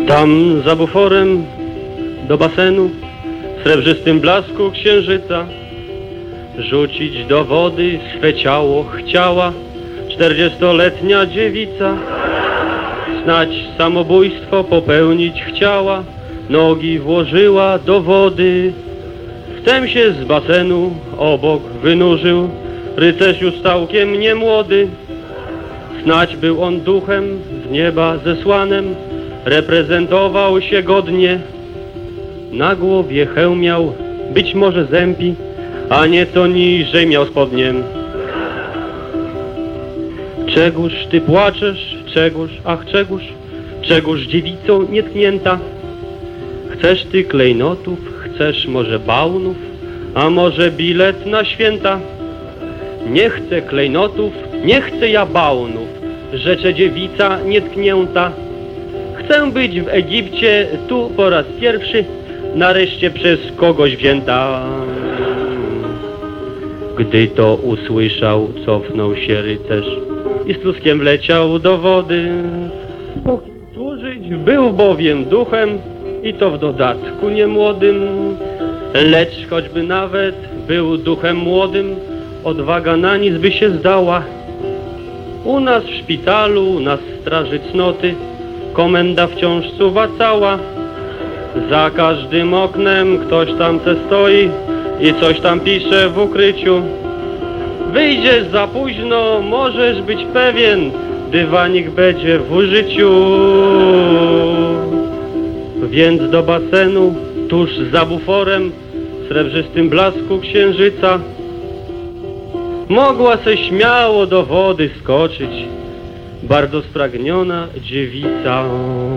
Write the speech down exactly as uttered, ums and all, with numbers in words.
Tam za buforem do basenu w srebrzystym blasku księżyca rzucić do wody swe ciało chciała czterdziestoletnia dziewica. Snać samobójstwo popełnić chciała, nogi włożyła do wody. Wtem się z basenu obok wynurzył rycerz już całkiem niemłody. Snać był on duchem z nieba zesłanym, reprezentował się godnie. Na głowie hełm miał, być może zępi, a nieco niżej miał spodniem. Czegóż ty płaczesz, czegóż, ach czegóż, czegóż dziewico nietknięta? Chcesz ty klejnotów, chcesz może bałnów, a może bilet na święta? Nie chcę klejnotów, nie chcę ja bałnów, rzecze dziewica nietknięta. Chcę być w Egipcie tu po raz pierwszy, nareszcie przez kogoś wzięta. Gdy to usłyszał, cofnął się rycerz i z tuskiem wleciał do wody. Póki służyć był bowiem duchem i to w dodatku niemłodym. Lecz choćby nawet był duchem młodym, odwaga na nic by się zdała. U nas w szpitalu, na straży cnoty, komenda wciąż suwa cała. Za każdym oknem ktoś tam se stoi i coś tam pisze w ukryciu. Wyjdziesz za późno, możesz być pewien, dywanik będzie w użyciu. Więc do basenu, tuż za buforem, w srebrzystym blasku księżyca, mogła se śmiało do wody skoczyć bardzo spragniona dziewica.